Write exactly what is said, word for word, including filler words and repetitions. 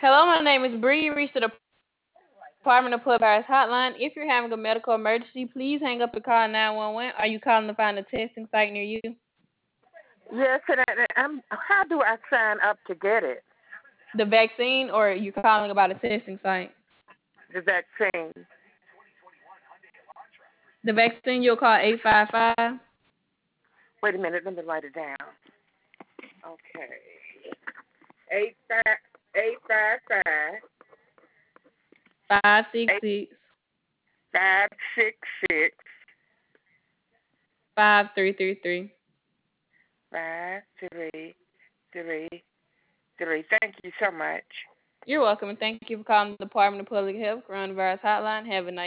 Hello, my name is Bree. You reached the Department of Public Affairs hotline. If you're having a medical emergency, please hang up and call nine one one. Are you calling to find a testing site near you? Yes, and I, I'm, how do I sign up to get it? The vaccine, or are you calling about a testing site? The vaccine. The vaccine, you'll call eight five five. Wait a minute, let me write it down. Okay. Eight five eight five five five six six. five six six five three three three. five three three three. Thank you so much. You're welcome, and thank you for calling the Department of Public Health Coronavirus Hotline. Have a nice